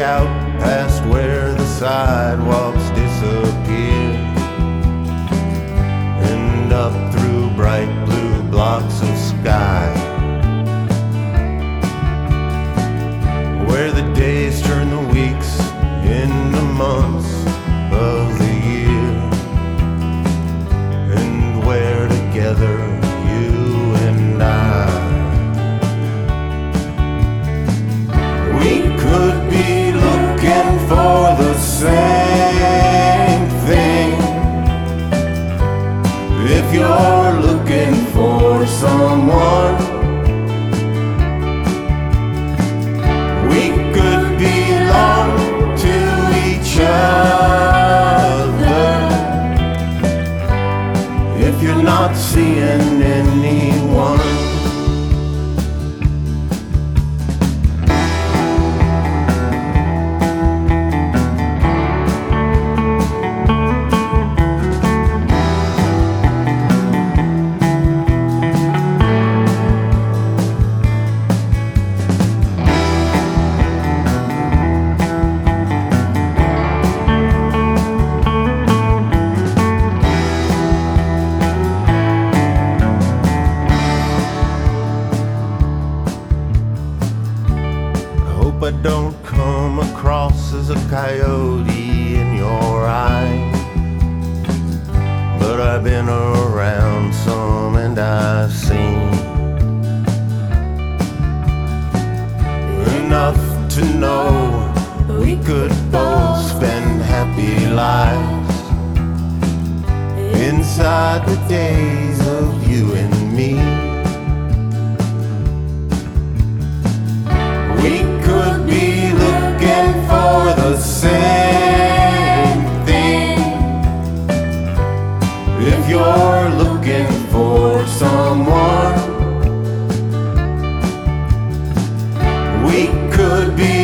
way out past where the sidewalks disappear, and up through bright blue blocks of sky, where the days turn the weeks into months of the year, and where together you and we could be looking for the same thing. If you're looking for someone, we could belong to each other. If you're not seeing anyone, I don't come across as a coyote in your eye, but I've been around some and I've seen enough to know we could both spend happy lives inside the days of you and me. We could be looking for the same thing. If you're looking for someone, we could be